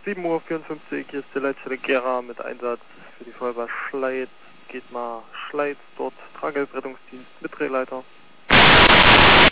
7:54 Uhr, hier ist die Leitstelle Gera mit Einsatz für die Feuerwehr Schleiz. Geht mal Schleiz, dort Tragerettungsdienst mit Drehleiter.